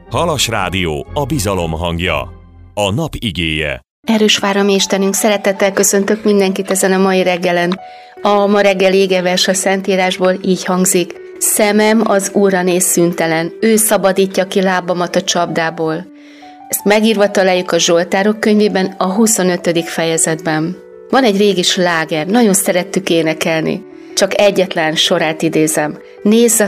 Halas Rádió, a bizalom hangja. A nap igéje. Erős Várami Istenünk, szeretettel köszöntök mindenkit ezen a mai reggelen. A ma reggel égevers a Szentírásból így hangzik: szemem az Úrra néz szüntelen, ő szabadítja ki lábamat a csapdából. Ezt megírva találjuk a Zsoltárok könyvében, a 25. fejezetben. Van egy régi sláger, nagyon szerettük énekelni. Csak egyetlen sorát idézem. Nézz a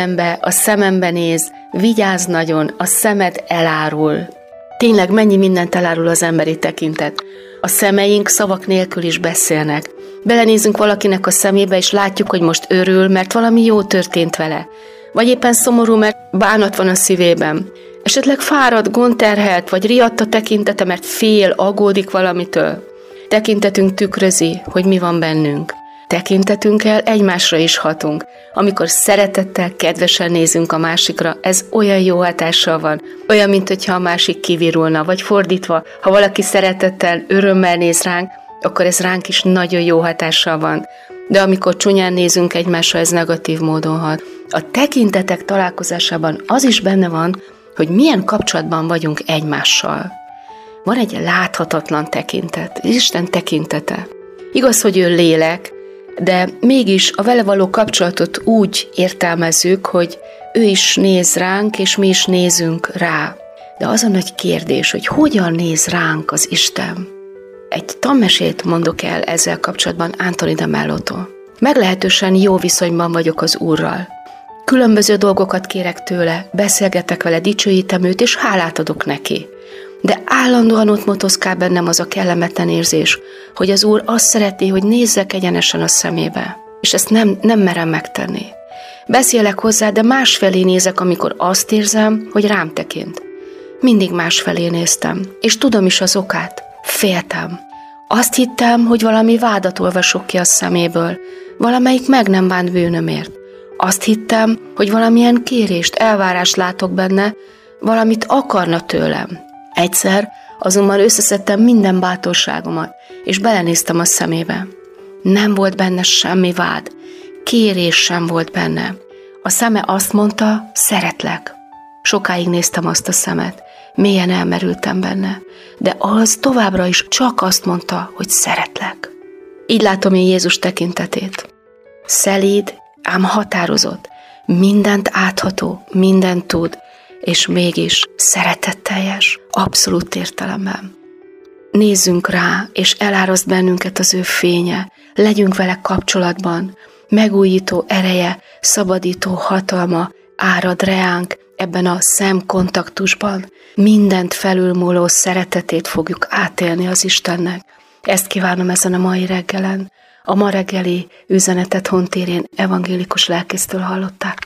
szemembe nézz, vigyázz nagyon, a szemed elárul. Tényleg mennyi mindent elárul az emberi tekintet. A szemeink szavak nélkül is beszélnek. Belenézünk valakinek a szemébe, és látjuk, hogy most örül, mert valami jó történt vele. Vagy éppen szomorú, mert bánat van a szívében. Esetleg fáradt, gondterhelt, vagy riadt a tekintete, mert fél, aggódik valamitől. Tekintetünk tükrözi, hogy mi van bennünk. Tekintetünkkel egymásra is hatunk. Amikor szeretettel, kedvesen nézünk a másikra, ez olyan jó hatással van. Olyan, mint hogyha a másik kivirulna, vagy fordítva, ha valaki szeretettel, örömmel néz ránk, akkor ez ránk is nagyon jó hatással van. De amikor csúnyán nézünk egymásra, ez negatív módon hat. A tekintetek találkozásában az is benne van, hogy milyen kapcsolatban vagyunk egymással. Van egy láthatatlan tekintet, Isten tekintete. Igaz, hogy ő lélek, de mégis a vele való kapcsolatot úgy értelmezzük, hogy ő is néz ránk, és mi is nézünk rá. De az a nagy kérdés, hogy hogyan néz ránk az Isten. Egy tanmesét mondok el ezzel kapcsolatban Anthony de Mellótól. Meglehetősen jó viszonyban vagyok az Úrral. Különböző dolgokat kérek tőle, beszélgetek vele, dicsőítem őt, és hálát adok neki. De állandóan ott motoszkál bennem az a kellemetlen érzés, hogy az Úr azt szeretné, hogy nézzek egyenesen a szemébe. És ezt nem merem megtenni. Beszélek hozzá, de másfelé nézek, amikor azt érzem, hogy rám tekint. Mindig másfelé néztem, és tudom is az okát. Féltem. Azt hittem, hogy valami vádat olvasok ki a szeméből, valamelyik meg nem bánt bűnömért. Azt hittem, hogy valamilyen kérést, elvárást látok benne, valamit akarna tőlem. Egyszer azonban összeszedtem minden bátorságomat, és belenéztem a szemébe. Nem volt benne semmi vád, kérés sem volt benne. A szeme azt mondta, szeretlek. Sokáig néztem azt a szemet, mélyen elmerültem benne, de az továbbra is csak azt mondta, hogy szeretlek. Így látom én Jézus tekintetét. Szelíd, ám határozott, mindent átható, mindent tud, és mégis szeretetteljes, abszolút értelemben. Nézzünk rá, és eláraszt bennünket az ő fénye, legyünk vele kapcsolatban, megújító ereje, szabadító hatalma árad reánk ebben a szemkontaktusban. Mindent felülmúló szeretetét fogjuk átélni az Istennek. Ezt kívánom ezen a mai reggelen. A ma reggeli üzenetet Hontérén evangélikus lelkésztől hallották.